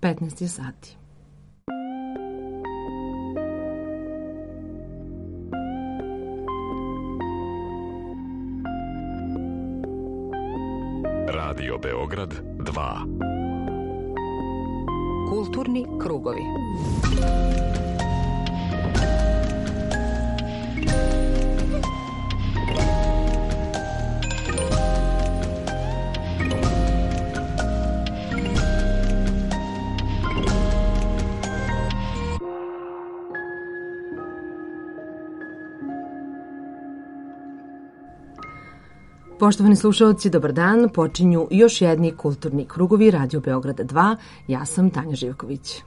15 je sati. Radio Beograd 2. Kulturni krugovi. Poštovani slušalci, dobar dan. Počinju još jedni kulturni krugovi Radio Beograd 2. Ja sam Tanja Živković.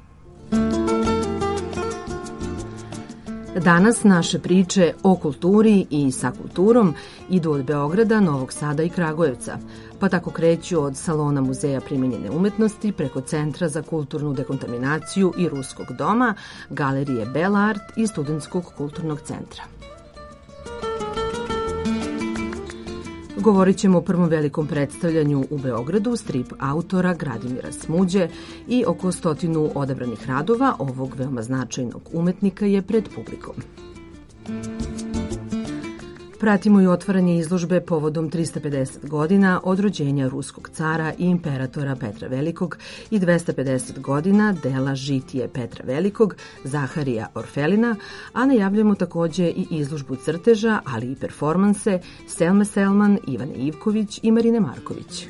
Danas naše priče o kulturi i sa kulturom idu od Beograda, Novog Sada i Kragujevca, pa tako kreću od Salona Muzeja primenjene umetnosti preko Centra za kulturnu dekontaminaciju i Ruskog doma, Galerije Belart i Studentskog kulturnog centra. Govorit ćemo o prvom velikom predstavljanju u Beogradu strip autora Gradimira Smuđe i oko 100 odabranih radova ovog veoma značajnog umetnika je pred publikom. Pratimo i otvaranje izložbe povodom 350 godina od rođenja ruskog cara i imperatora Petra Velikog i 250 godina dela Žitije Petra Velikog, Zaharija Orfelina, a najavljamo takođe i izložbu crteža, ali i performanse Selme Selman, Ivane Ivković i Marine Marković.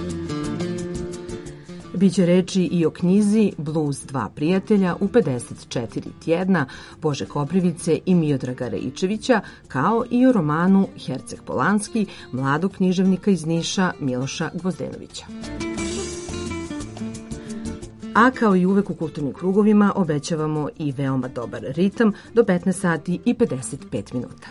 Biće reči i o knjizi Blues 2 prijatelja u 54 tjedna Bože Koprivice i Miodraga Raičevića, kao i o romanu Herceg Polanski mladog književnika iz Niša Miloša Gvozdenovića. A kao i uvek u kulturnim krugovima obećavamo i veoma dobar ritam do 15 sati i 55 minuta.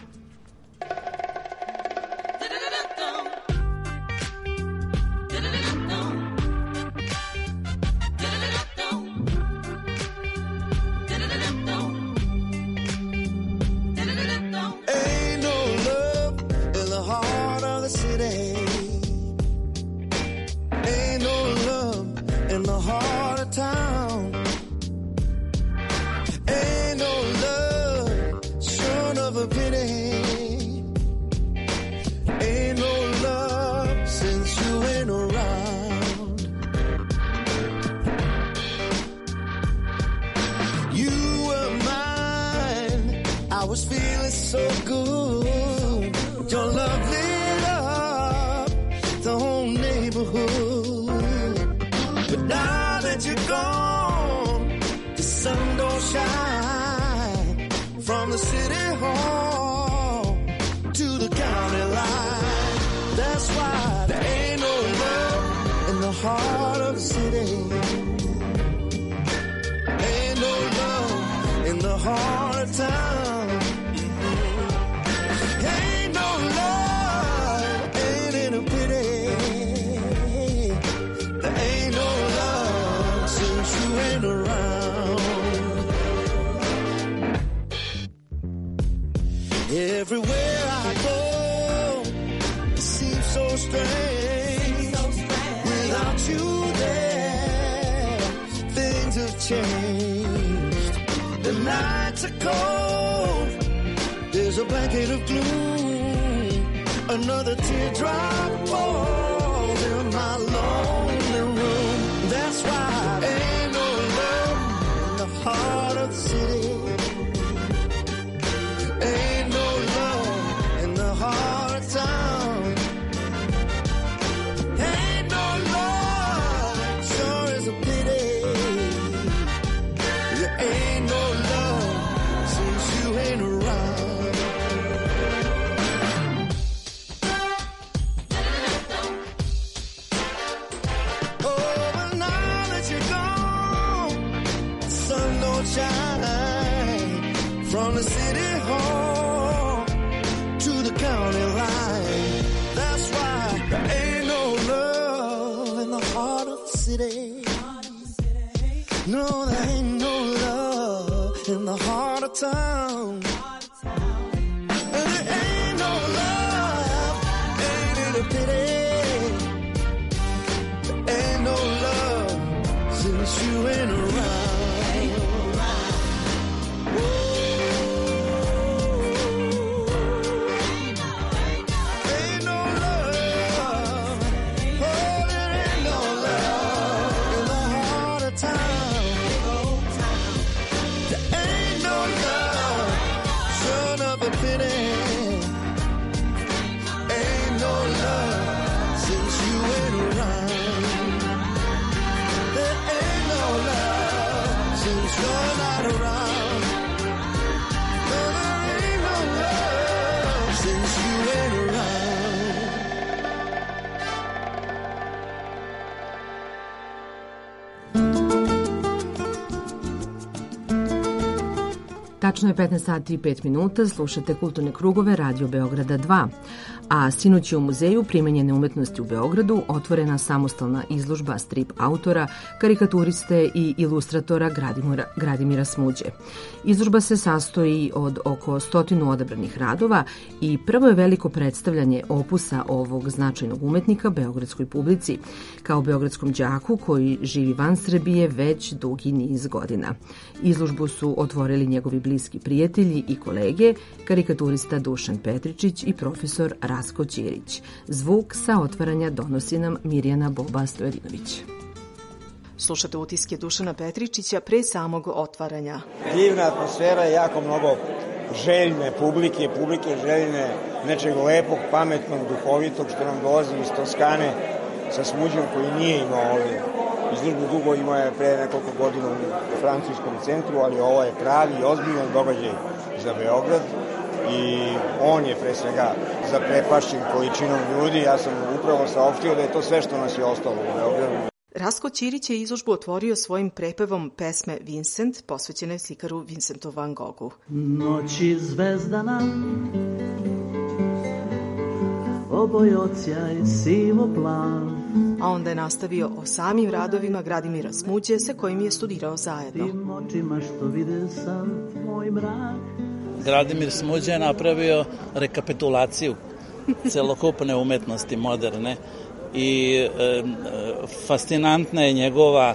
Everywhere I go, it seems so strange. Without you there, things have changed. The nights are cold, there's a blanket of gloom. Another teardrop falls in my lonely room. That's why there ain't no love in the heart of the city. Ain't no love in the heart of town. Ain't no love, sure is a pity. There ain't no love since you ain't around. Oh, but now that you're gone, the sun don't shine from the city hall to the county line. That's why there ain't no love in the heart of the city. No, there ain't no love in the heart of town. And there ain't no love, ain't it a pity? There ain't no love since you ain't around. Tačno je 15 sati i 5 minuta, slušate Kulturne krugove Radio Beograda 2, a sinoć je u Muzeju primenjene umetnosti u Beogradu otvorena samostalna izložba strip autora, karikaturiste i ilustratora Gradimira Smuđe. Izložba se sastoji od oko 100 odabranih radova i prvo je veliko predstavljanje opusa ovog značajnog umetnika beogradskoj publici, kao beogradskom đaku koji živi van Srbije već dugi niz godina. Izložbu su otvorili njegovi bliski prijatelji i kolege, karikaturista Dušan Petričić i profesor Rasko Ćirić. Zvuk sa otvaranja donosi nam Mirjana Boba Stojadinović. Slušate utiske Dušana Petričića pre samog otvaranja. Divna atmosfera, jako mnogo željne publike željne nečeg lepog, pametnog, duhovitog, što nam dolazi iz Toskane sa Smuđom koji nije imao ovdje izložbu dugo, imao je pre nekoliko godina u francuskom centru, ali ovo je pravi i ozbiljan događaj za Beograd i on je pre svega zaprepašćen količinom ljudi. Ja sam upravo saopštio da je to sve što nas je ostalo u Beogradu. Rasko Ćirić je izložbu otvorio svojim prepevom pesme Vincent, posvećene slikaru Vincentu van Goghu. Noći zvezdana, oboj odsjaj sivo plav. A onda je nastavio o samim radovima Gradimira Smuđe sa kojim je studirao zajedno. Tim očima što vide sam moj mrak. Gradimir Smuđe je napravio rekapitulaciju celokupne umetnosti moderne i fascinantna je njegova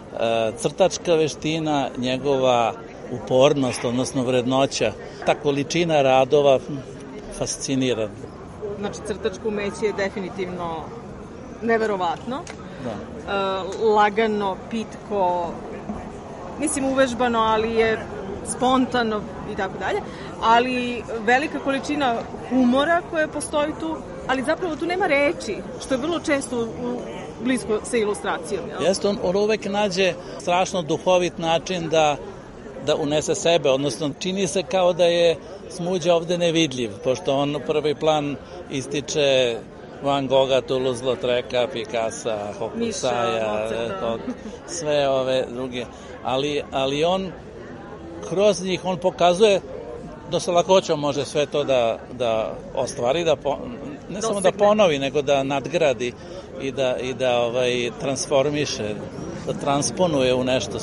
crtačka veština, njegova upornost, odnosno vrednoća. Ta količina radova fascinira. Znači, crtačko umeće je definitivno neverovatno. Da. Lagano, pitko, mislim uvežbano, ali je spontano i tako dalje. Ali velika količina humora koja postoji tu, ali zapravo tu nema reči, što je vrlo često blisko sa ilustracijom. Jeste, on uvek nađe strašno duhovit način da unese sebe, odnosno čini se kao da je Smuđa ovde nevidljiv, pošto on u prvi plan ističe Van Gogha, Toulouse-Lautreka, Picassa, Hokusaja, sve ove druge. Ali on kroz njih on pokazuje da sa lakoćom može sve to da ostvari, ne samo da ponovi, nego da nadgradi i da transformiše, da transponuje u nešto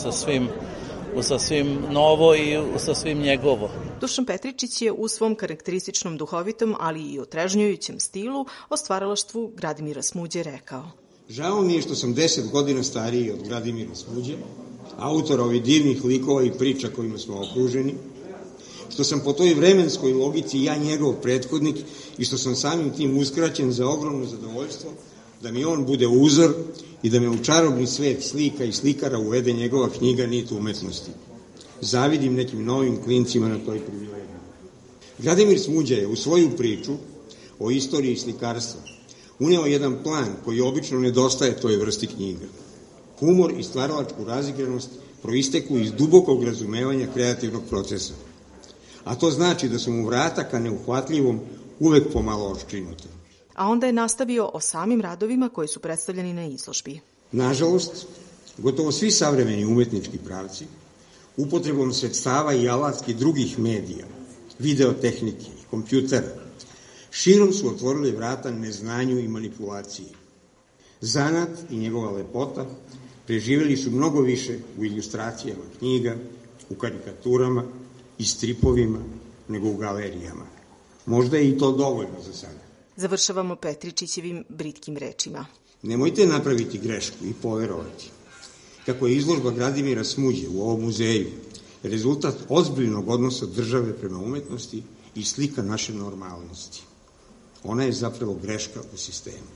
sa svim novo i sa svim njegovo. Dušan Petričić je u svom karakterističnom duhovitom, ali i otrežnjujućem stilu o stvaralaštvu Gradimira Smuđe rekao: Žao mi je što sam 10 godina stariji od Gradimira Smuđe, autora ovih divnih likova i priča kojima smo okruženi, što sam po toj vremenskoj logici ja njegov prethodnik i što sam samim tim uskraćen za ogromno zadovoljstvo da mi on bude uzor i da me u čarobni svet slika i slikara uvede njegova knjiga Nit umetnosti. Zavidim nekim novim klincima na toj privilegiji. Gradimir Smuđa je u svoju priču o istoriji slikarstva uneo jedan plan koji obično nedostaje toj vrsti knjiga. Humor i stvaralačku razigranost proisteklu iz dubokog razumevanja kreativnog procesa. A to znači da su mu vrata ka neuhvatljivom uvek pomalo oščinuta. A onda je nastavio o samim radovima koji su predstavljeni na izložbi. Nažalost, gotovo svi savremeni umetnički pravci upotrebom sredstava i alatki drugih medija, videotehnike i kompjutera, širom su otvorili vrata neznanju i manipulaciji. Zanat i njegova lepota preživjeli su mnogo više u ilustracijama knjiga, u karikaturama i stripovima nego u galerijama. Možda je i to dovoljno za sada. Završavamo Petričićevim britkim rečima. Nemojte napraviti grešku i poverovati. kako je izložba Gradimira Smuđe u ovom muzeju rezultat ozbiljnog odnosa države prema umetnosti i slika naše normalnosti. Ona je zapravo greška u sistemu.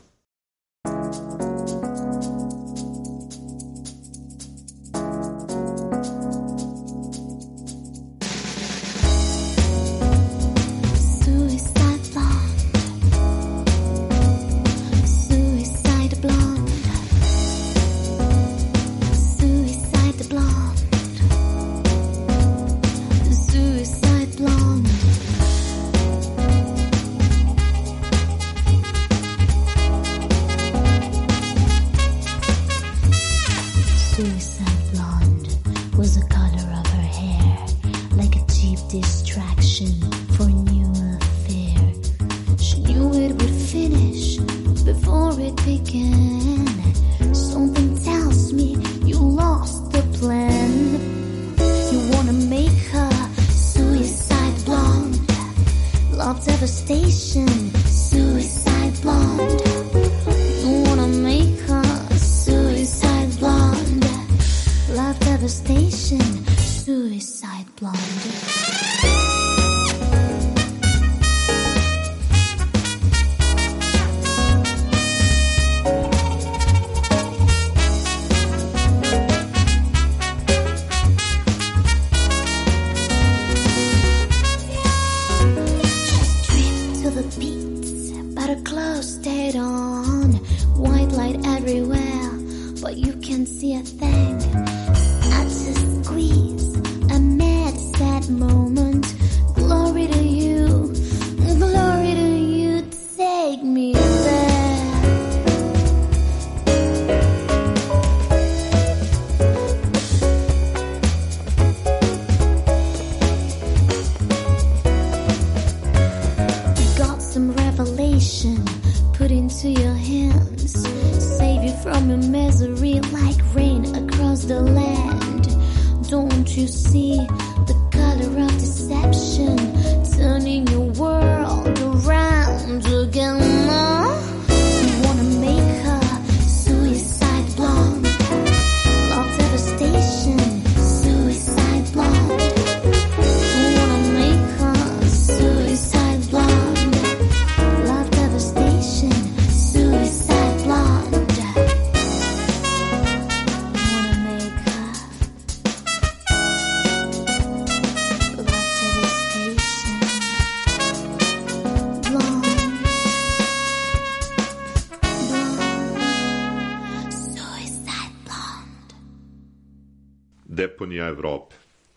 Deponija Evrope.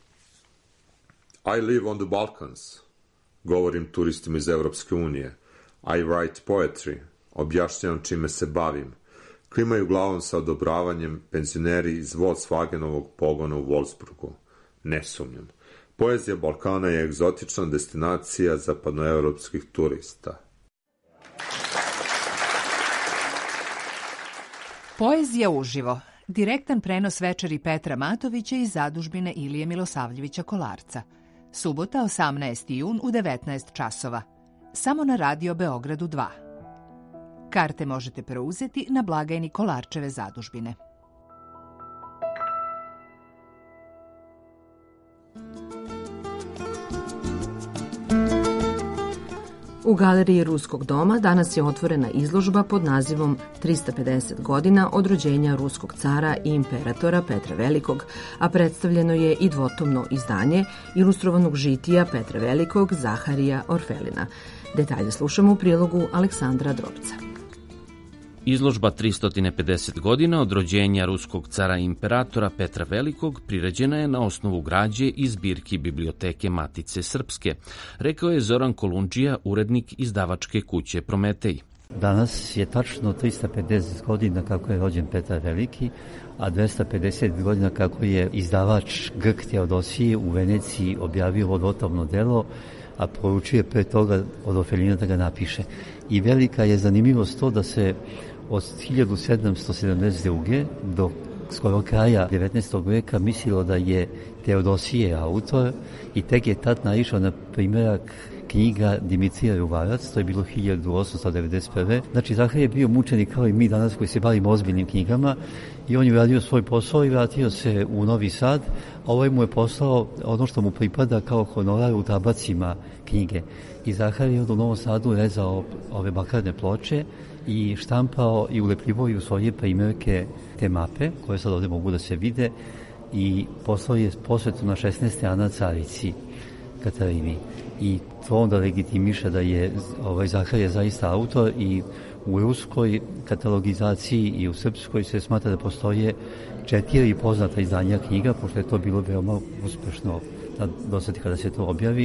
I live on the Balkans. Govorim turistima iz Evropske unije. I write poetry. Objašnjavam čime se bavim. Klimaju glavom sa odobravanjem penzioneri iz Volkswagenovog pogona u Wolfsburgu. Ne sumnjam. Poezija Balkana je egzotična destinacija zapadnoevropskih turista. Poezija uživo. Direktan prenos večeri Petra Matovića iz zadužbine Ilije Milosavljevića Kolarca. Subota, 18. jun u 19 časova. Samo na Radio Beogradu 2. Karte možete preuzeti na blagajni Kolarčeve zadužbine. U galeriji Ruskog doma danas je otvorena izložba pod nazivom 350 godina od rođenja ruskog cara i imperatora Petra Velikog, a predstavljeno je i dvotomno izdanje ilustrovanog žitija Petra Velikog Zaharija Orfelina. Detalje slušamo u prilogu Aleksandra Drobca. Izložba 350 godina od rođenja ruskog cara i imperatora Petra Velikog priređena je na osnovu građe iz zbirki Biblioteke Matice Srpske, rekao je Zoran Kolundžija, urednik izdavačke kuće Prometej. Danas je tačno 350 godina kako je rođen Petar Veliki, a 250 godina kako je izdavač Grk Teodosije u Veneciji objavio vodotovno delo, a poručio je pre toga od Orfelina da ga napiše. I velika je zanimljivost to da se od 1772. do skoro kraja 19. veka mislilo da je Teodosije autor i tek je tad naišao na primjerak knjiga Dimitrija Ruvarac, to je bilo 1891. Znači, Zaharije je bio mučenik kao i mi danas koji se bavimo ozbiljnim knjigama i on je uradio svoj posao i vratio se u Novi Sad, a ovaj mu je poslao ono što mu pripada kao honorar u tabacima knjige. I Zaharije je u Novom Sadu rezao ove bakarne ploče i štampao i ulepljivao i u svoje primjerke te mape, koje sad ovde mogu da se vide, i poslao je posvetu na 16. Ana carici Katarini. I to onda legitimiše da je Zaharije zaista autor i u ruskoj katalogizaciji i u srpskoj se smatra da postoje 4 poznata izdanja knjiga, pošto je to bilo veoma uspešno do sad kada se to objavi,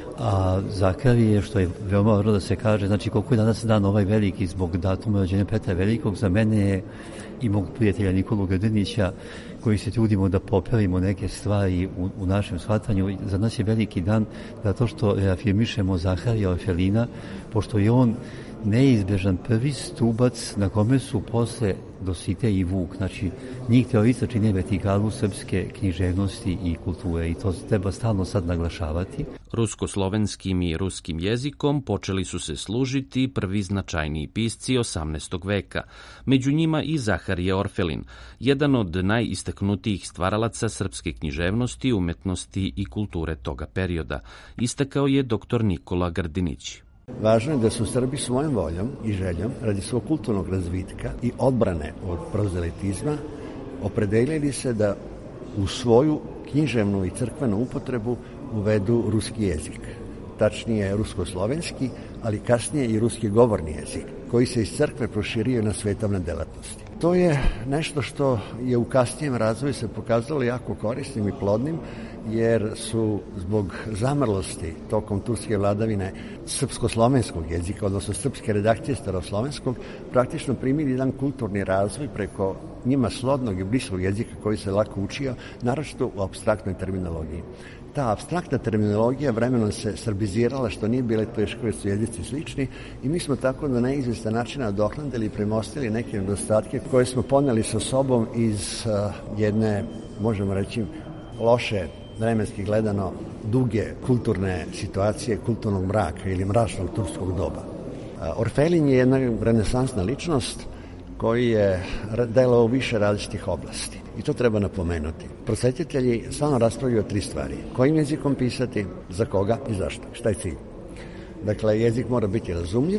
a Zaharije, što je veoma važno da se kaže, znači koliko je danas dan ovaj veliki zbog datuma rođenja Petra Velikog, za mene je i mog prijatelja Nikolu Grdenića, koji se trudimo da popravimo neke stvari u našem shvatanju. Za nas je veliki dan zato što reafirmišemo Zaharija Orfelina, pošto je on neizbežan prvi stubac na kome su posle Dositej i Vuk. Znači, njih teorista čine vertikalu srpske književnosti i kulture i to treba stalno sad naglašavati. Rusko-slovenskim i ruskim jezikom počeli su se služiti prvi značajniji pisci 18. veka, među njima i Zaharije Orfelin, jedan od najistaknutijih stvaralaca srpske književnosti, umetnosti i kulture toga perioda, istakao je dr. Nikola Grdinić. Važno je da su Srbi svojom voljom i željom radi svog kulturnog razvitka i odbrane od prozelitizma opredelili se da u svoju književnu i crkvenu upotrebu uvedu ruski jezik. Tačnije rusko-slovenski, ali kasnije i ruski govorni jezik, koji se iz crkve proširio na svetovne delatnosti. To je nešto što je u kasnijem razvoju se pokazalo jako korisnim i plodnim, jer su zbog zamrlosti tokom turske vladavine srpsko-slovenskog jezika, odnosno srpske redakcije staroslovenskog, praktično primili jedan kulturni razvoj preko njima slodnog i bliskog jezika koji se lako učio, naročito u apstraktnoj terminologiji. Ta apstraktna terminologija vremenom se srbizirala, što nije bile teško jer su jezici slični, i mi smo tako na neizvestan način nadoknadili i premostili neke nedostatke koje smo poneli sa sobom iz jedne, možemo reći, loše, vremenski gledano, duge kulturne situacije, kulturnog mraka ili mračnog turskog doba. Orfelin je jedna renesansna ličnost koji je delao u više različitih oblasti. I to treba napomenuti. Prosvetitelji stalno raspravljaju o 3 stvari. Kojim jezikom pisati, za koga i zašto. Šta je cilj? Dakle, jezik mora biti razumljiv,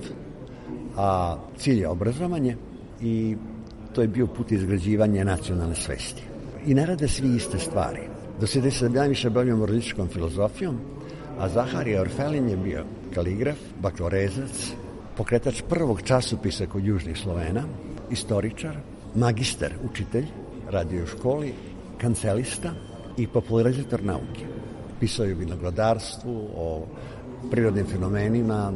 a cilj je obrazovanje i to je bio put izgrađivanja nacionalne svesti. I ne rade svi iste stvari. Do sada se najviše bavio moralističkom filozofijom, a Zaharije Orfelin je bio kaligraf, baklorezac, pokretač prvog časopisa kod južnih Slovena, istoričar, magister, učitelj, radio u školi, kancelista i popularizator nauke. Pisao je o vinogradarstvu, o prirodnim fenomenima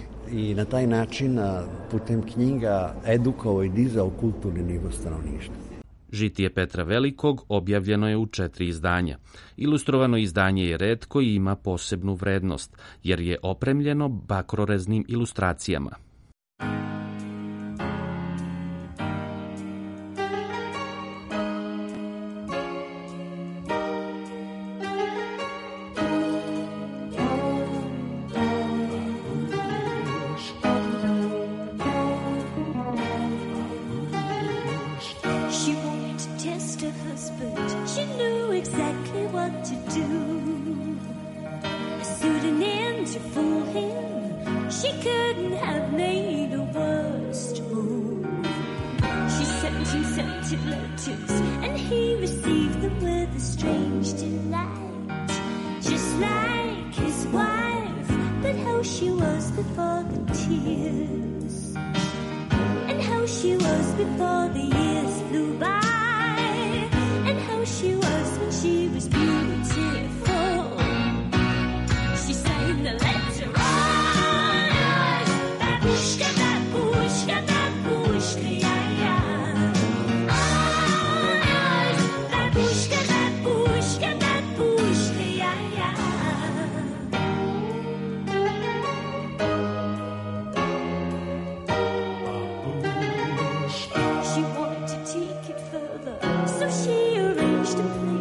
i na taj način putem knjiga edukovao i dizao kulturni nivo stanovništva. Žitije Petra Velikog objavljeno je u 4 izdanja. Ilustrovano izdanje je retko i ima posebnu vrednost, jer je opremljeno bakroreznim ilustracijama.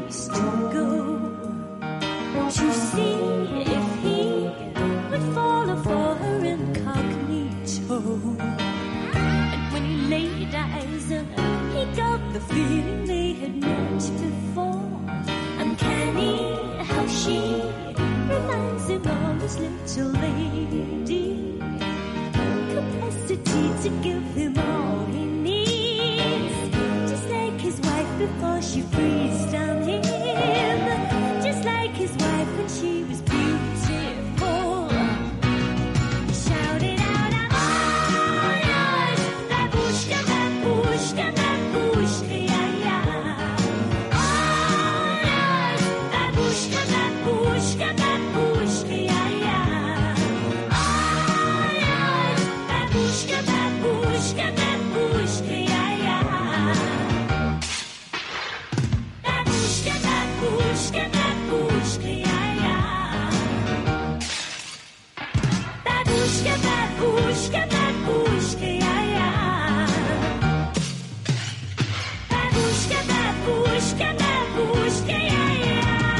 To see if he would follow she reminds him of his little lady, capacity to give him all he needs, just like his wife before she freezed down him, just like his wife when she was beautiful. He shouted out, I'm all yours, babushka, babushka, babushka, yeah, yeah. All yours, babushka, babushka, babushka, yeah, yeah. All yours, babushka, babushka, babushka, yeah, yeah. Babushka, babushka, babushka, yeah, yeah. Babushka, babushka, babushka, yeah, yeah. Babushka, babushka, babushka, yeah, yeah.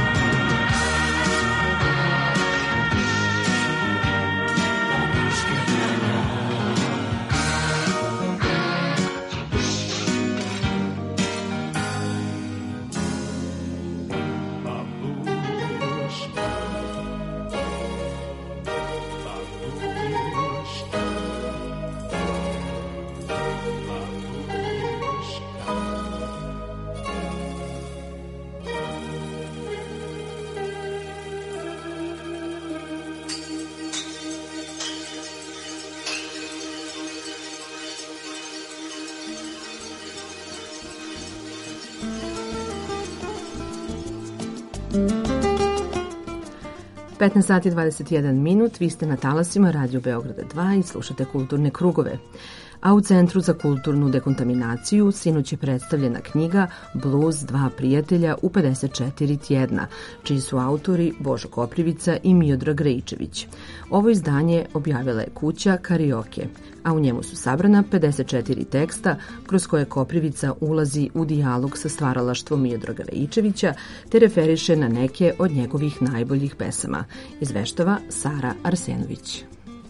sati 21 minut, vi ste na talasima Radio Beograda 2 i slušate Kulturne krugove. A u Centru za kulturnu dekontaminaciju sinoć je predstavljena knjiga Bluz dva prijatelja u 54 tjedna, čiji su autori Božo Koprivica i Miodrag Rajičević. Ovo izdanje objavila je kuća Karioke, a u njemu su sabrana 54 teksta kroz koje Koprivica ulazi u dijalog sa stvaralaštvom Miodraga Rajičevića te referiše na neke od njegovih najboljih pesama, izveštava Sara Arsenović.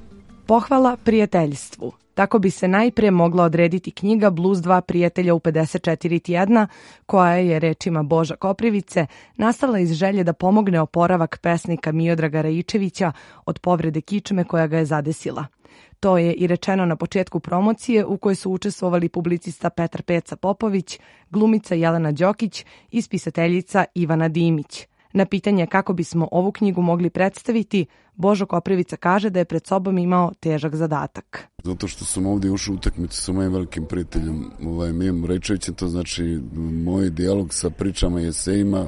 Pohvala prijateljstvu. Tako bi se najprije mogla odrediti knjiga Bluz dva prijatelja u 54 tjedna, koja je, rečima Boža Koprivice, nastala iz želje da pomogne oporavak pesnika Miodraga Rajičevića od povrede kičme koja ga je zadesila. To je i rečeno na početku promocije u kojoj su učestvovali publicista Petar Peca Popović, glumica Jelena Đokić i spisateljica Ivana Dimić. Na pitanje kako bismo ovu knjigu mogli predstaviti, Božo Koprivica kaže da je pred sobom imao težak zadatak. Zato što sam ovdje ušao u utakmicu sa mojim velikim prijateljem Mijom Rajičevićem, to znači moj dijalog sa pričama i esejima,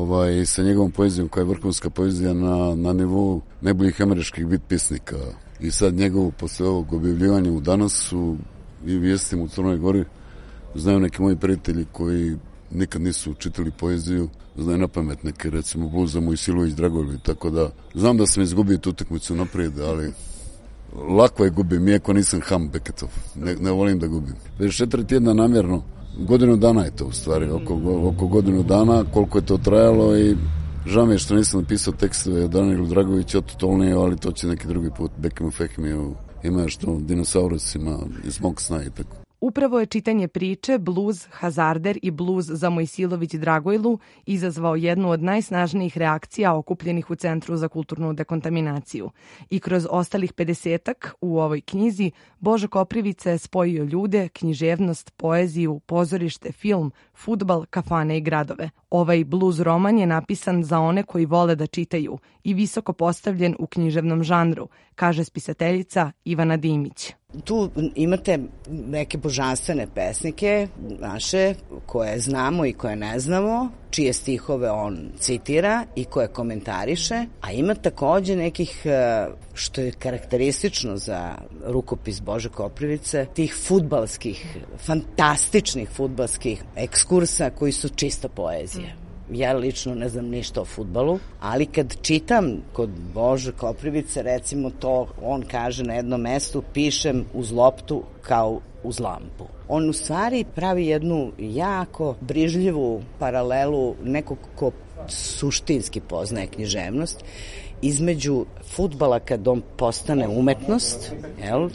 sa njegovom poezijom koja je vrhunska poezija na nivou najboljih američkih bit pisnika. I sad njegovu, posle ovog objavljivanja u Danasu i vijestima u Crnoj Gori, znaju neki moji prijatelji koji nikad nisu čitali poeziju, znaju na pamet neke, recimo Bluz za Mojsilović Dragojlu, tako da znam da sam izgubio tu utakmicu naprijed, ali lako je gubim, iako nisam Ham Beketov, ne volim da gubim. 54 tjedna namjerno, godinu dana je to u stvari, oko godinu dana, koliko je to trajalo i žao mi je što nisam napisao tekstove o Danielu Dragoviću, od Tolnije, ali to će neki drugi put, Bekemu Fehmiju, ima još to dinosaurusima iz mog sna i tako. Upravo je čitanje priče Bluz, Hazarder i Bluz za Mojsilović Dragojlu izazvao jednu od najsnažnijih reakcija okupljenih u Centru za kulturnu dekontaminaciju. I kroz ostalih 50-ak u ovoj knjizi Božo Koprivica je spojio ljude, književnost, poeziju, pozorište, film, fudbal, kafane i gradove. Ovaj bluz roman je napisan za one koji vole da čitaju i visoko postavljen u književnom žanru, kaže spisateljica Ivana Dimić. Tu imate neke božanstvene pesnike naše koje znamo i koje ne znamo, čije stihove on citira i koje komentariše, a ima takođe nekih, što je karakteristično za rukopis Bože Koprivice, tih fudbalskih, fantastičnih fudbalskih ekskursa koji su čista poezija. Ja lično ne znam ništa o fudbalu, ali kad čitam kod Bože Koprivice, recimo to, on kaže na jednom mestu, pišem uz loptu kao uz lampu. On u stvari pravi jednu jako brižljivu paralelu nekog ko suštinski poznaje književnost između fudbala kad on postane umetnost,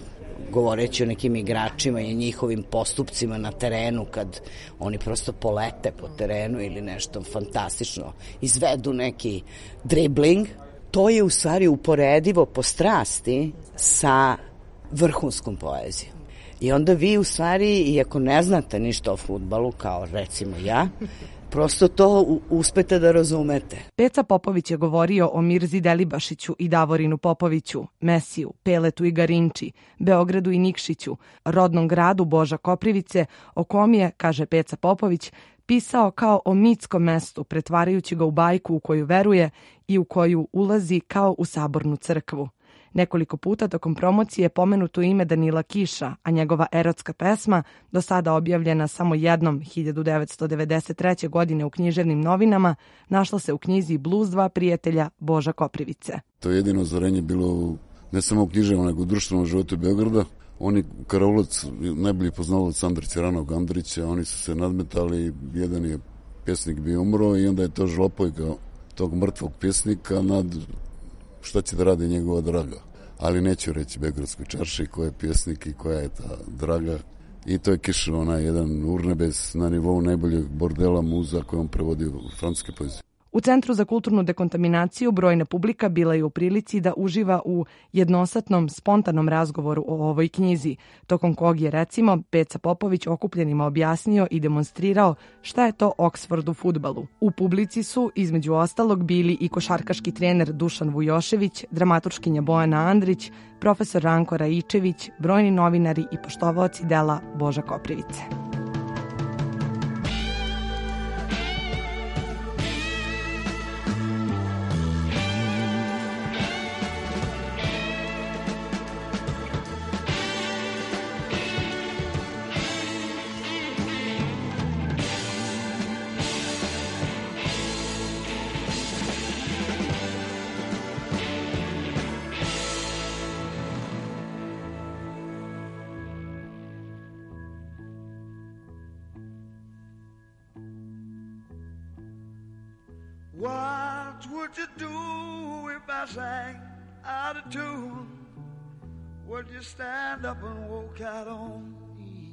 govoreći o nekim igračima i njihovim postupcima na terenu kad oni prosto polete po terenu ili nešto fantastično izvedu neki dribling. To je u stvari uporedivo po strasti sa vrhunskom poezijom. I onda vi u stvari, iako ne znate ništa o fudbalu, kao recimo ja, prosto to uspete da razumete. Peca Popović je govorio o Mirzi Delibašiću i Davorinu Popoviću, Mesiju, Peletu i Garinči, Beogradu i Nikšiću, rodnom gradu Boža Koprivice, o kom je, kaže Peca Popović, pisao kao o mitskom mestu, pretvarajući ga u bajku u koju veruje i u koju ulazi kao u sabornu crkvu. Nekoliko puta tokom promocije je pomenuto ime Danila Kiša, a njegova erotska pesma, do sada objavljena samo jednom 1993. godine u književnim novinama, našla se u knjizi Blues dva prijatelja Boža Koprivice. To je jedino ozvarenje bilo ne samo u književnom, nego u društvenom životu Beograda. Oni, Karaulac, najbolji poznavalac Andrić Ranog Andrića, oni su se nadmetali, jedan je pjesnik bio umro i onda je to žlopojka tog mrtvog pjesnika nad šta će da radi njegova draga. Ali neću reći Beogradskoj čarši koja je pjesnik i koja je ta draga. I to je Kišev, onaj jedan urnebes na nivou najboljeg bordela muza koje on prevodio u francuske poezije. U Centru za kulturnu dekontaminaciju brojna publika bila je u prilici da uživa u jednosatnom, spontanom razgovoru o ovoj knjizi, tokom kog je, recimo, Peca Popović okupljenima objasnio i demonstrirao šta je to Oksford u fudbalu. U publici su, između ostalog, bili i košarkaški trener Dušan Vujošević, dramaturškinja Bojana Andrić, profesor Ranko Raičević, brojni novinari i poštovaoci dela Boža Koprivice. What would you do if I sang out of tune? Would you stand up and walk out on me?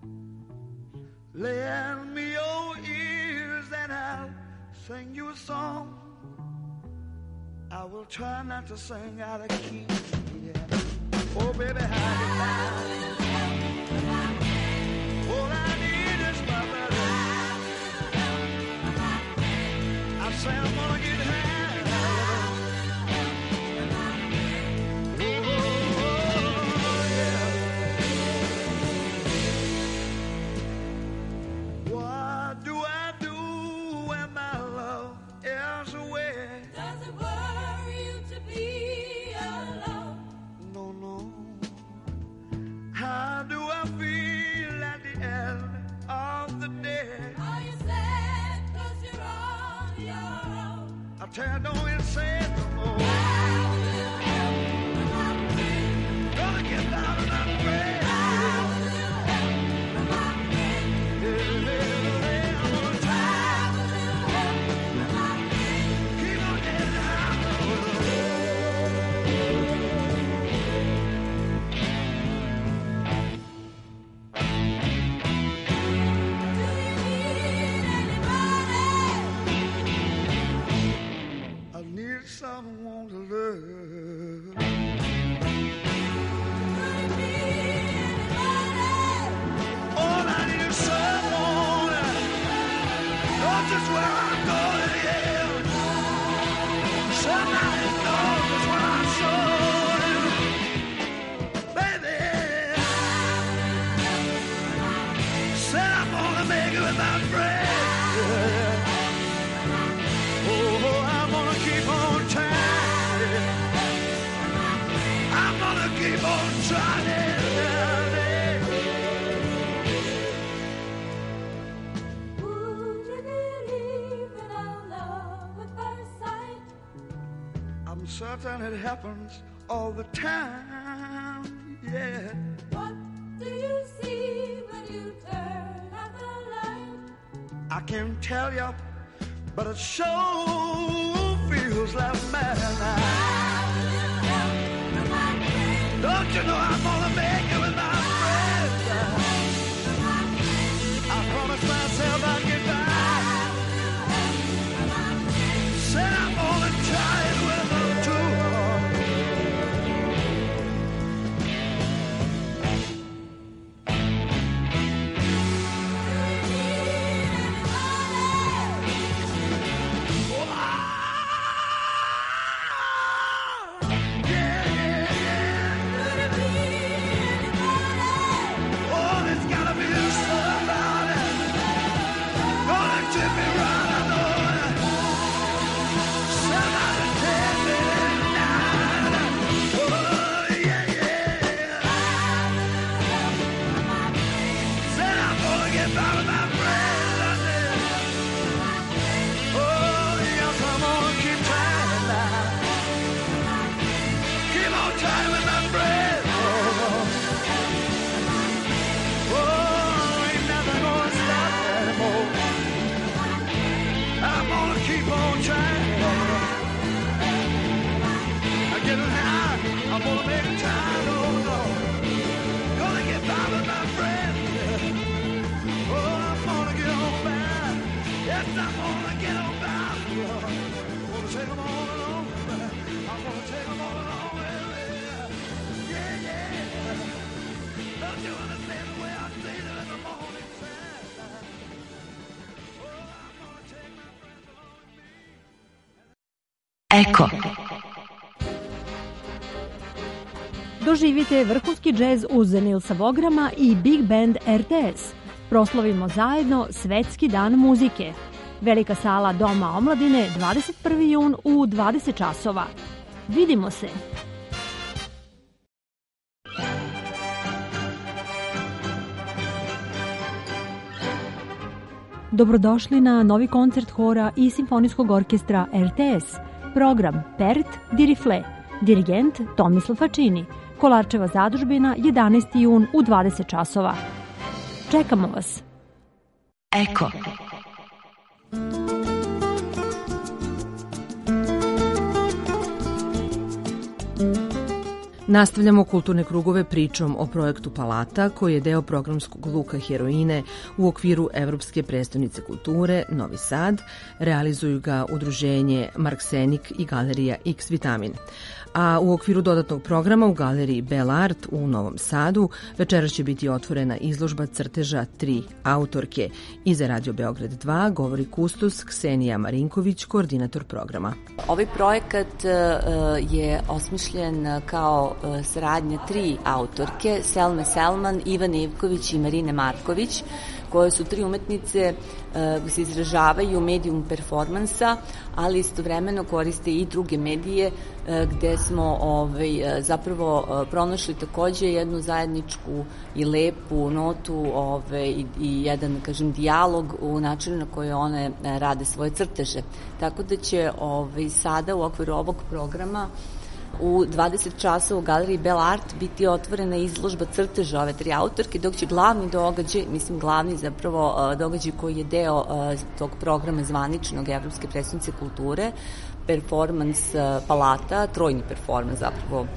Lend me your ears and I'll sing you a song. I will try not to sing out of key. Yeah. Oh, baby, how do you all I need is my brother. I say I'm gonna get high. Oh, yeah. What do I do when my love is away? Does it worry you to be alone? No, no. How do I feel at the end of the day? Are you sad 'cause you're on your own? I tell you, don't even say it no more. Gonna get down and I'm afraid. Someone to love. All I need is someone. Know just where I'm going, yeah. Somebody knows just where I'm going, baby. Said I'm gonna make it with my friend. Oh, I'm gonna keep on trying. I'm gonna keep on trying. Would you believe in our love at first sight? I'm certain it happens all the time, yeah. What do you see when you turn out the light? I can't tell you, but it sure feels like madness. Don't you know I'm gonna make it with keep on trying. I'm getting high, I'm gonna make a time, oh no. Gonna get by with my friend. Oh, I'm gonna get on by. Yes, I'm gonna get on by. I'm gonna take them all along. I'm gonna take them all along. Yeah, yeah. Don't you understand the way I feel in the morning time? Eko. Doživite vrhunski džez uz Nilsa Vograma i Big Band RTS. Proslavimo zajedno Svetski dan muzike. Velika sala Doma omladine 21. jun u 20 časova. Vidimo se! Dobrodošli na novi koncert hora i simfonijskog orkestra RTS. Program Pert di Rifle. Dirigent Tomislav Facini. Kolarčeva zadužbina 11. jun u 20 časova. Čekamo vas. Eko. Nastavljamo kulturne krugove pričom o projektu Palata, koji je deo programskog luka Heroine u okviru Evropske prestonice kulture Novi Sad. Realizuju ga udruženje Marksenik i galerija X Vitamin. A u okviru dodatnog programa u galeriji Bell Art u Novom Sadu večeras će biti otvorena izložba crteža 3 autorke. I za Radio Beograd 2 govori kustos Ksenija Marinković, koordinator programa. Ovaj projekat je osmišljen kao saradnja 3 autorke, Selme Selman, Ivane Ivković i Marine Marković, koje su 3 umetnice koji se izražavaju medijum performansa, ali istovremeno koriste i druge medije gde smo zapravo pronašli takođe jednu zajedničku i lepu notu i jedan, kažem, dijalog u načinu na koje one rade svoje crteže. Tako da će sada u okviru ovog programa u 20 časova u galeriji Bell Art biti otvorena izložba crteža ove 3 autorke, dok će glavni događaj, glavni zapravo događaj koji je deo tog programa zvaničnog Evropske prestonice kulture, performans Palata, trojni performans zapravo,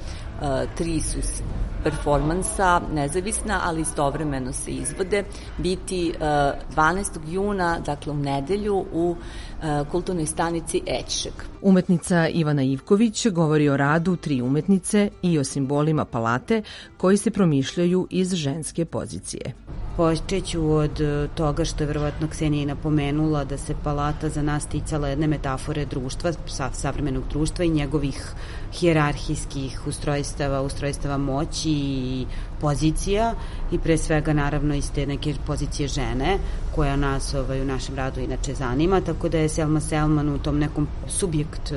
3 su performansa nezavisna, ali istovremeno se izvode, biti 12. juna, dakle u nedelju, u kulturnoj stanici Ečšeg. Umetnica Ivana Ivković govori o radu 3 umetnice i o simbolima Palate koji se promišljaju iz ženske pozicije. Počeću od toga što je verovatno Ksenija napomenula, da se Palata za nas ticala jedne metafore društva, savremenog društva i njegovih hijerarhijskih ustrojstava moći i pozicija, i pre svega naravno iz te neke pozicije žene koja nas u našem radu inače zanima, tako da je Selma Selman u tom nekom subjekt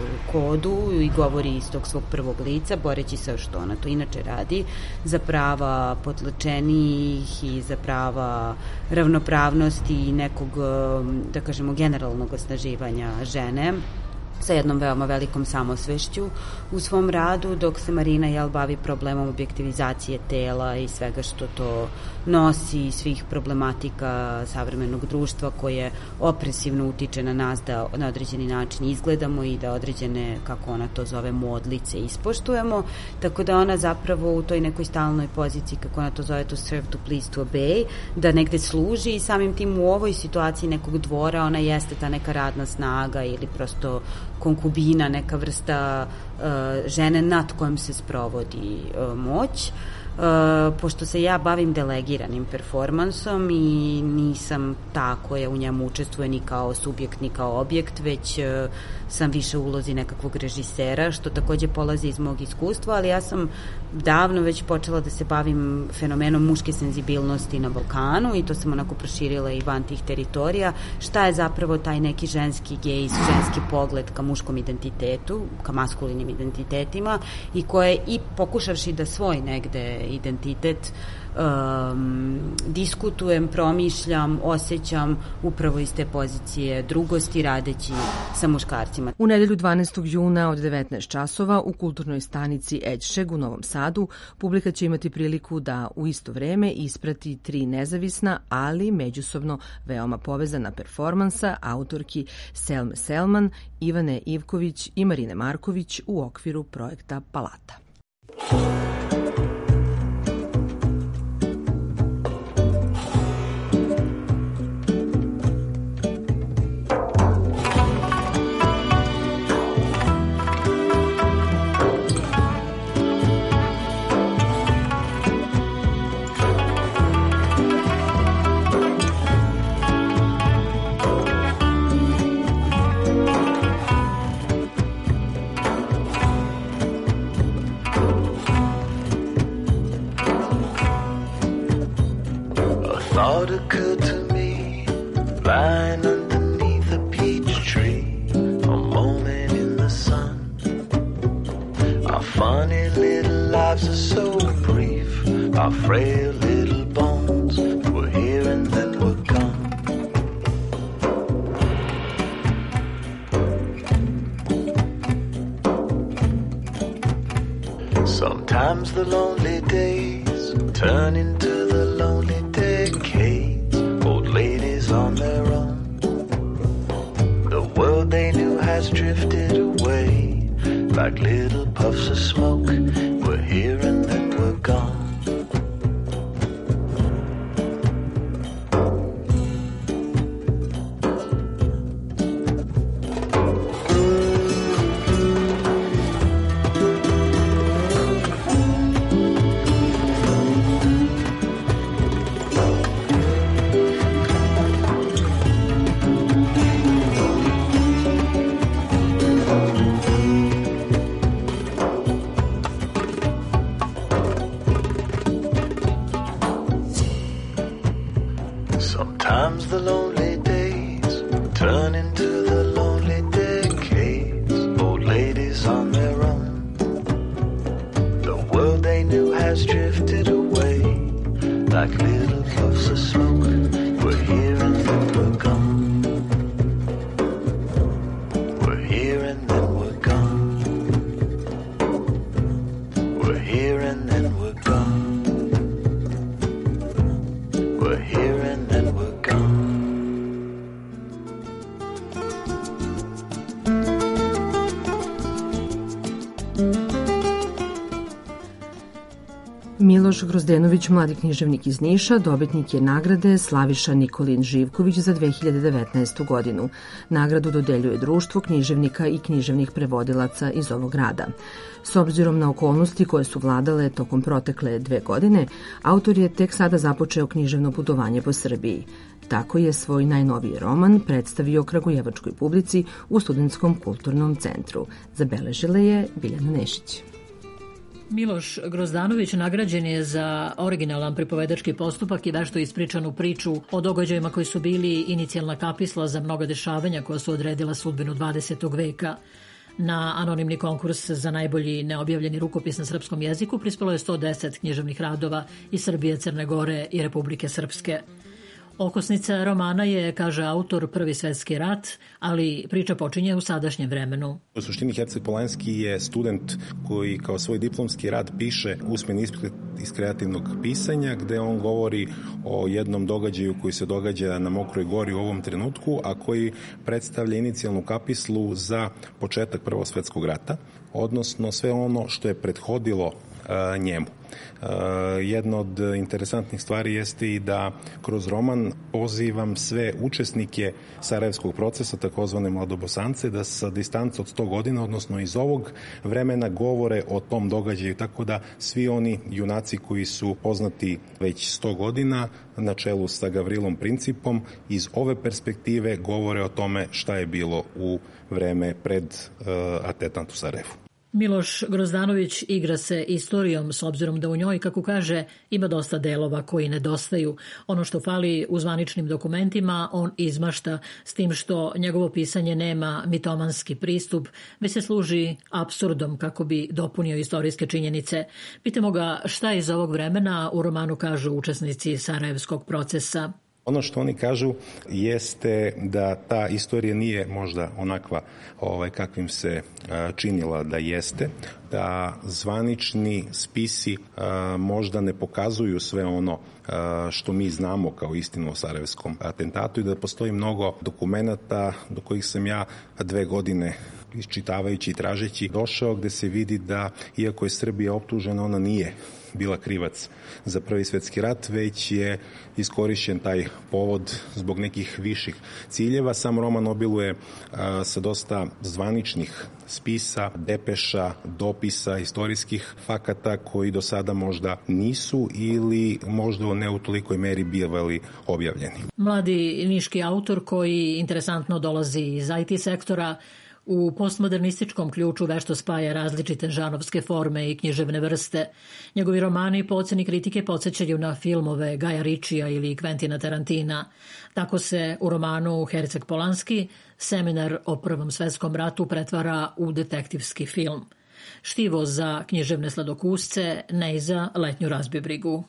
kodu i govori iz tog svog prvog lica, boreći se što ona to inače radi, za prava potlačenijih i za prava ravnopravnosti i nekog, da kažemo, generalnog osnaživanja žene, sa jednom veoma velikom samosvešću u svom radu, dok se Marina bavi problemom objektivizacije tela i svega što to nosi, svih problematika savremenog društva koje opresivno utiče na nas da na određeni način izgledamo i da određene, kako ona to zove, modlice ispoštujemo, tako da ona zapravo u toj nekoj stalnoj poziciji, kako ona to zove, to serve, to please, to obey, da negde služi, i samim tim u ovoj situaciji nekog dvora ona jeste ta neka radna snaga ili prosto konkubina, neka vrsta žene nad kojom se sprovodi moć. Pošto se ja bavim delegiranim performansom i nisam ta koja u njemu učestvuje ni kao subjekt ni kao objekt, već sam više u ulozi nekakvog režisera, što takođe polazi iz mog iskustva, ali ja sam davno već počela da se bavim fenomenom muške senzibilnosti na Balkanu i to sam onako proširila i van tih teritorija. Šta je zapravo taj neki ženski gejs, ženski pogled ka muškom identitetu, ka maskulinim identitetima, i koje i pokušavši da svoj negde identitet, diskutujem, promišljam, osjećam upravo iz te pozicije drugosti radeći sa muškarcima. U nedelju 12. juna od 19 časova u kulturnoj stanici Eđšeg u Novom Sadu publika će imati priliku da u isto vreme isprati 3 nezavisna, ali međusobno veoma povezana performansa autorki Selme Selman, Ivane Ivković i Marine Marković u okviru projekta Palata. Thought occurred to me, lying underneath a peach tree, a moment in the sun. Our funny little lives are so brief, our frail little bones were here and then were gone. Sometimes the lonely days turn into the lonely decades, old ladies on their own. The world they knew has drifted away, like little puffs of smoke. We're here and then we're gone. Sometimes the lonely days turn into the lonely decades, old ladies on their own. The world they knew has drifted away, like little puffs of smoke. We're here and then we're gone. We're here and then we're gone. We're here and then we're gone. We're here and then we're gone. Miloš Grozdenović, mladi književnik iz Niša, dobitnik je nagrade Slaviša Nikolin Živković za 2019. godinu. Nagradu dodeljuje Društvo književnika i književnih prevodilaca iz ovog grada. S obzirom na okolnosti koje su vladale tokom protekle 2 godine, autor je tek sada započeo književno putovanje po Srbiji. Tako je svoj najnoviji roman predstavio kragujevačkoj publici u Studentskom kulturnom centru. Zabeležila je Biljana Nešić. Miloš Grozdanović nagrađen je za originalan pripovedački postupak i vešto ispričanu priču o događajima koji su bili inicijalna kapisla za mnoga dešavanja koja su odredila sudbinu 20. veka. Na anonimni konkurs za najbolji neobjavljeni rukopis na srpskom jeziku prispelo je 110 književnih radova iz Srbije, Crne Gore i Republike Srpske. Okosnica romana je, kaže autor, Prvi svetski rat, ali priča počinje u sadašnjem vremenu. U suštini Herceg Polanski je student koji kao svoj diplomski rad piše usmeni ispit iz kreativnog pisanja, gde on govori o jednom događaju koji se događa na Mokroj gori u ovom trenutku, a koji predstavlja inicijalnu kapislu za početak Prvog svetskog rata, odnosno sve ono što je prethodilo njemu. Jedna od interesantnih stvari jeste i da kroz roman pozivam sve učesnike Sarajevskog procesa, takozvane mladobosance, da sa distance od 100 godina, odnosno iz ovog vremena, govore o tom događaju, tako da svi oni junaci koji su poznati već 100 godina na čelu sa Gavrilom Principom, iz ove perspektive govore o tome šta je bilo u vreme pred atentat u Sarajevu. Miloš Grozdanović igra se istorijom s obzirom da u njoj, kako kaže, ima dosta delova koji nedostaju. Ono što fali u zvaničnim dokumentima on izmašta, s tim što njegovo pisanje nema mitomanski pristup, već se služi apsurdom kako bi dopunio istorijske činjenice. Pitamo ga šta iz ovog vremena u romanu kažu učesnici Sarajevskog procesa. Ono što oni kažu jeste da ta istorija nije možda onakva kakvim se činila da jeste, da zvanični spisi možda ne pokazuju sve ono što mi znamo kao istinu o Sarajevskom atentatu i da postoji mnogo dokumenata do kojih sam ja 2 godine iščitavajući i tražeći došao, gde se vidi da iako je Srbija optužena, ona nije bila krivac za Prvi svetski rat, već je iskorišćen taj povod zbog nekih viših ciljeva. Sam roman obiluje sa dosta zvaničnih spisa, depeša, dopisa, istorijskih fakata koji do sada možda nisu ili možda ne u tolikoj meri bivali objavljeni. Mladi niški autor koji interesantno dolazi iz IT sektora, u postmodernističkom ključu vešto spaja različite žanovske forme i književne vrste. Njegovi romani po oceni kritike podsjećaju na filmove Gaja Ričija ili Quentina Tarantina. Tako se u romanu Herceg Polanski seminar o Prvom svetskom ratu pretvara u detektivski film. Štivo za književne sladokusce, ne i za letnju razbibrigu.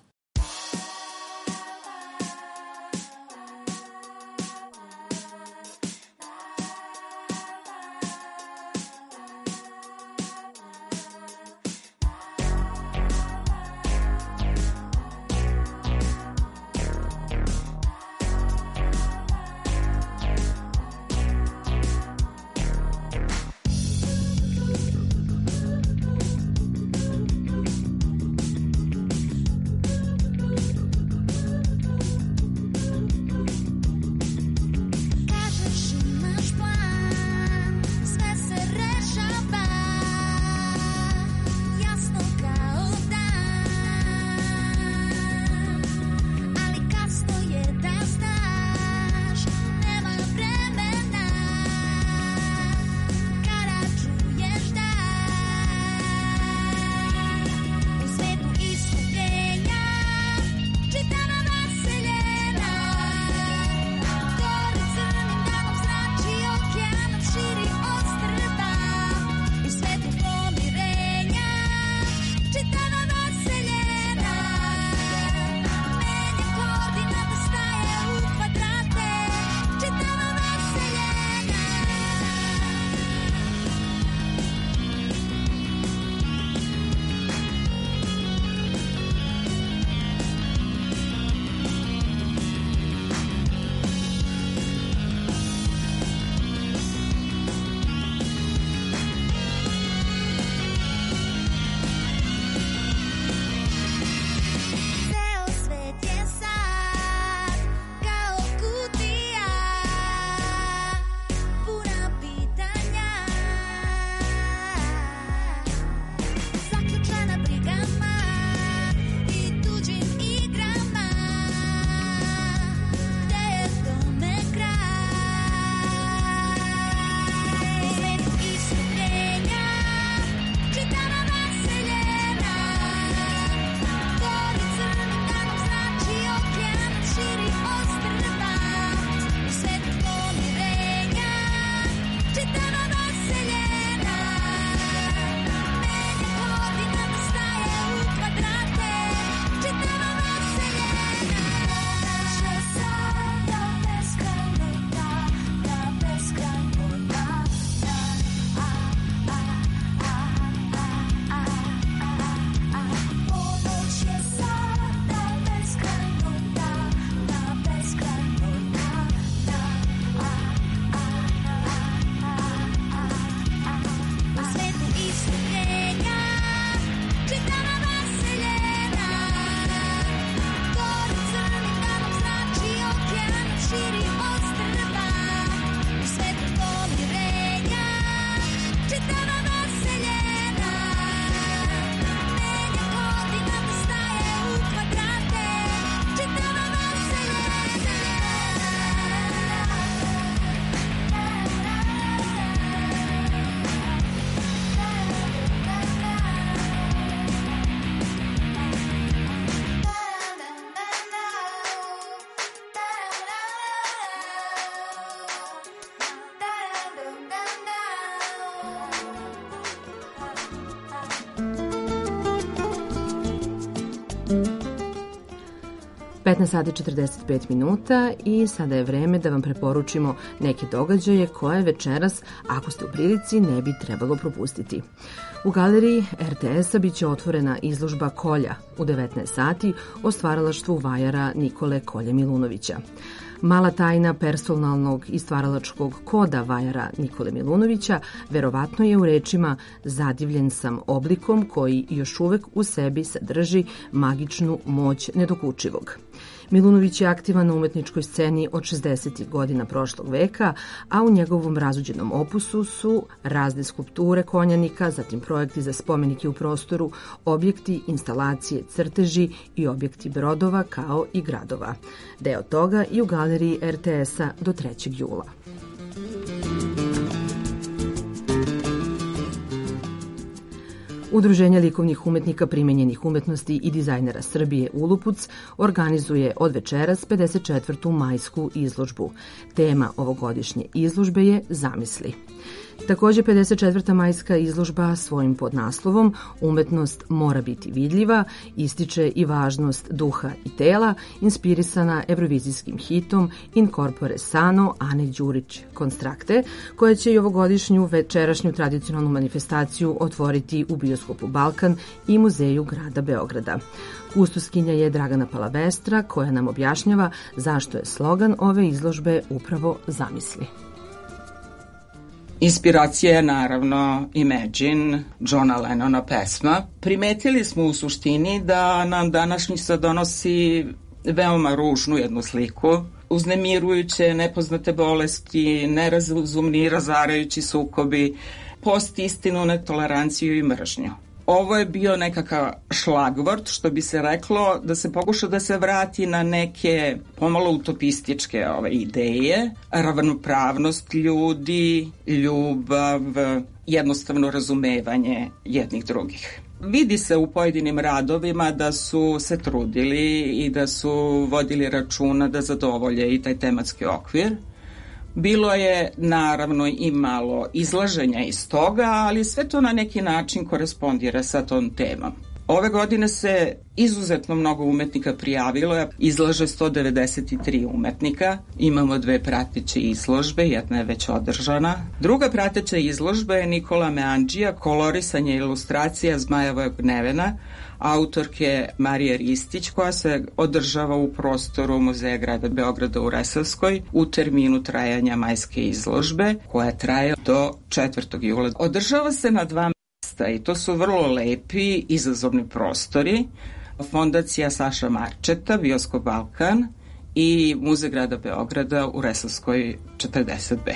15 sati 45 minuta i sada je vreme da vam preporučimo neke događaje koje večeras, ako ste u prilici, ne bi trebalo propustiti. U galeriji RTS-a biće otvorena izložba Kolja u 19 sati o stvaralaštvu vajara Nikole Kolje Milunovića. Mala tajna personalnog i stvaralačkog koda vajara Nikole Milunovića verovatno je u rečima zadivljen sam oblikom koji još uvek u sebi sadrži magičnu moć nedokučivog. Milunović je aktivan na umetničkoj sceni od 60. godina prošlog veka, a u njegovom razuđenom opusu su razne skulpture konjanika, zatim projekti za spomenike u prostoru, objekti, instalacije, crteži i objekti brodova kao i gradova. Deo toga i u galeriji RTS-a do 3. jula. Udruženje likovnih umetnika primenjenih umetnosti i dizajnera Srbije Ulupuc organizuje od večeras 54. majsku izložbu. Tema ovogodišnje izložbe je Zamisli. Takođe, 54. majska izložba svojim podnaslovom Umetnost mora biti vidljiva ističe i važnost duha i tela, inspirisana evrovizijskim hitom In corpore sano Ane Đurić Konstrakte, koja će i ovogodišnju večerašnju tradicionalnu manifestaciju otvoriti u bioskopu Balkan i muzeju grada Beograda. Kustoskinja je Dragana Palavestra, koja nam objašnjava zašto je slogan ove izložbe upravo Zamisli. Inspiracija je naravno Imagine, Johna Lennona pesma. Primetili smo u suštini da nam današnjica donosi veoma ružnu jednu sliku, uznemirujuće, nepoznate bolesti, nerazumni i razarajući sukobi, postistinu, netoleranciju i mržnju. Ovo je bio nekakav šlagvort, što bi se reklo, da se pokuša da se vrati na neke pomalo utopističke ideje, ravnopravnost ljudi, ljubav, jednostavno razumevanje jednih drugih. Vidi se u pojedinim radovima da su se trudili i da su vodili računa da zadovolje i taj tematski okvir. Bilo je naravno i malo izlaženja iz toga, ali sve to na neki način korespondira sa tom temom. Ove godine se izuzetno mnogo umetnika prijavilo, izlaže 193 umetnika, imamo 2 prateće izložbe, jedna je već održana. Druga prateća izložba je Nikola Meandžija, kolorisanje ilustracija Zmajevog Nevena, autorke Marije Ristić, koja se održava u prostoru Muzeja grada Beograda u Resavskoj u terminu trajanja majske izložbe, koja traje do 4. jula. Održava se na 2 mesta i to su vrlo lepi, izazovni prostori. Fondacija Saša Marčeta, Bioskop Balkan i Muzej grada Beograda u Resavskoj 40B.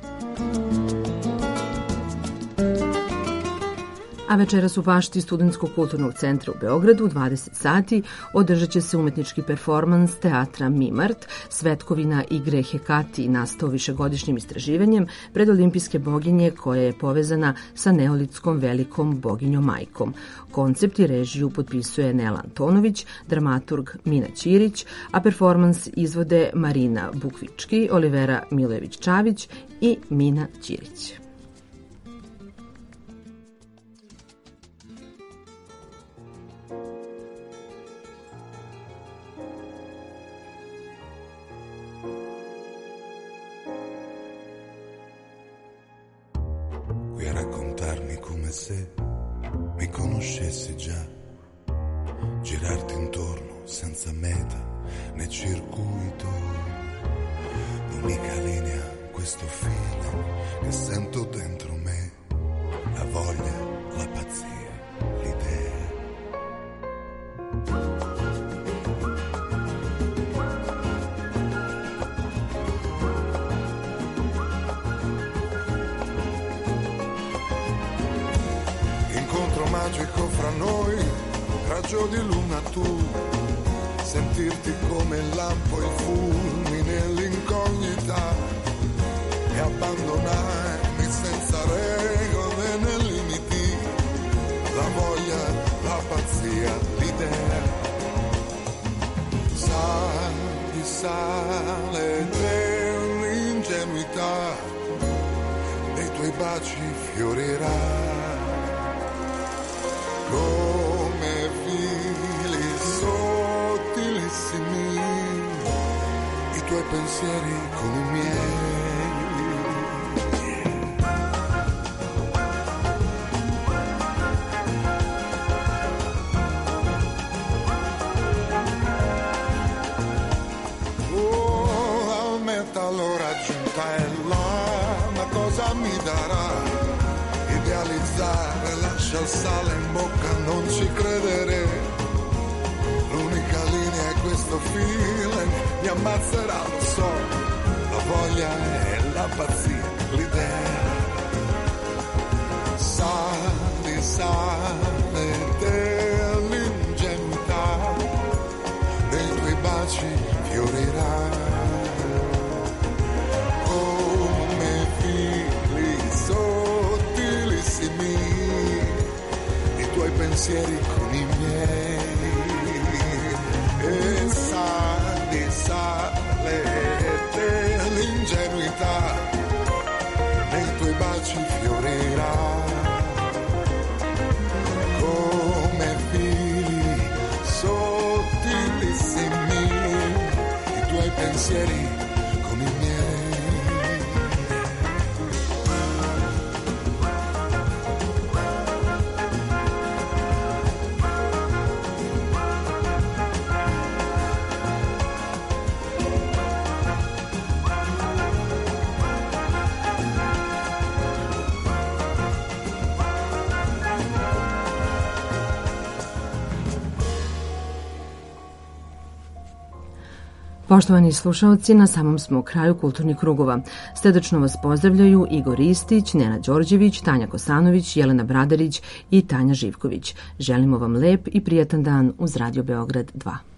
A večeras u bašti Studentskog kulturnog centra u Beogradu u 20 sati održat će se umetnički performans teatra Mimart, svetkovina igre Hekati nastao višegodišnjim istraživanjem predolimpijske boginje koja je povezana sa neolitskom velikom boginjom majkom. Koncept i režiju potpisuje Nela Antonović, dramaturg Mina Ćirić, a performans izvode Marina Bukvički, Olivera Milojević-Čavić i Mina Ćirić. Qui a raccontarmi come se mi conoscessi già, girarti intorno senza meta né circuito, l'unica linea, questo feeling che sento dentro me, la voglia, la pazzia, l'idea. Magico fra noi, raggio di luna tu, sentirti come il lampo, il fulmine, l'incognita e abbandonarmi senza regole né limiti, la voglia, la pazzia, l'idea. Sali, sale dell'ingenuità, dei tuoi baci fiorirà come fili sottilissimi tuoi pensieri con i miei. Oh, la meta l'ho raggiunta e là, ma cosa mi darà? Idealizzare, lascia il sale in bocca, non ci credere. L'unica linea è questo feeling, mi ammazzerà, lo so. La voglia è la pazzia, l'idea. Sale dell'ingenuità, dei tuoi baci fiorirà. Come fili sottilissimi, i tuoi pensieri con i miei. E sale dell'ingenuità, nei tuoi baci fiorirà. Come fili sottilissimi, i tuoi pensieri con i miei. Poštovani slušalci, na samom smo kraju kulturnih krugova. Srdačno vas pozdravljaju Igor Ristić, Nena Đorđević, Tanja Kosanović, Jelena Bradarić i Tanja Živković. Želimo vam lep i prijatan dan uz Radio Beograd 2.